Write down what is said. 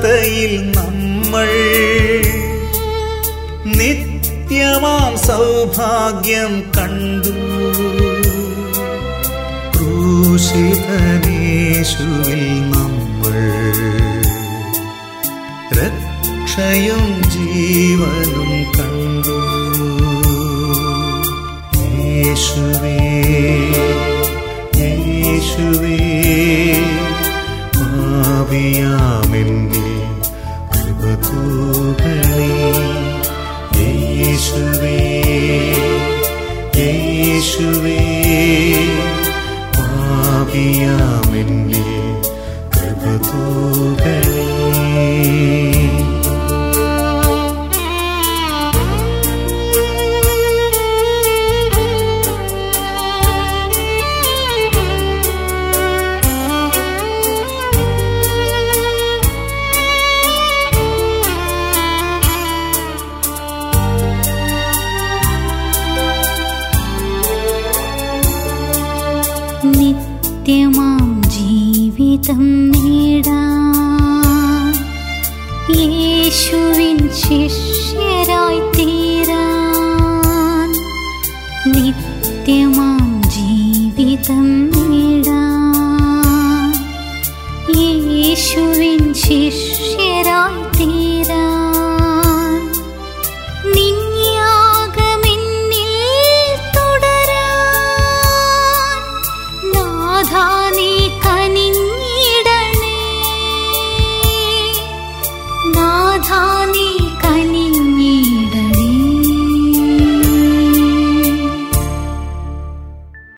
പാതയിൽ നമ്മൾ നിത്യമാം സൗഭാഗ്യം കണ്ടു. ക്രൂശിതനേശുവിൽ നമ്മൾ രക്ഷയും ജീവനും കണ്ടു. യേശുവേ യേശുവേ പാപിയാമെന്നിൽ കൃപ തൂകണേ. യേശുവേ യേശുവേ പാപിയാമെന്നിൽ കൃപ തൂകണേ. നിത്യമാം ജീവിതം നേടാൻ യേശുവിൻ ശിഷ്യരായി തീരാൻ. നിത്യമാം ജീവിതം നേടാൻ യേശുവിൻ ശിഷ്യരായി തീരാൻ.